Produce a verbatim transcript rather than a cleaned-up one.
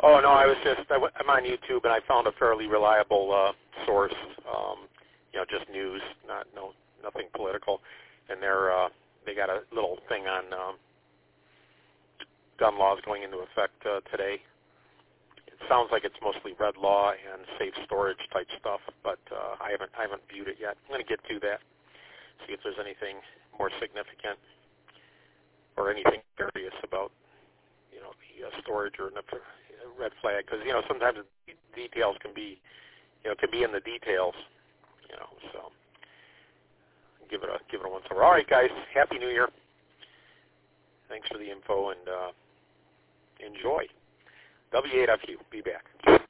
Oh, no, I was just, I went, I'm on YouTube, and I found a fairly reliable uh, source, um, you know, just news, not no nothing political. And they're, uh, they got a little thing on um, gun laws going into effect uh, today. It sounds like it's mostly red law and safe storage type stuff, but uh, I haven't I haven't viewed it yet. I'm going to get to that, see if there's anything more significant or anything curious about, you know, the uh, storage or the red flag, because, you know, sometimes the details can be, you know, can be in the details, you know, so give it a give it a once over. All right, guys, Happy New Year. Thanks for the info, and uh, enjoy. W eight F U. Be back.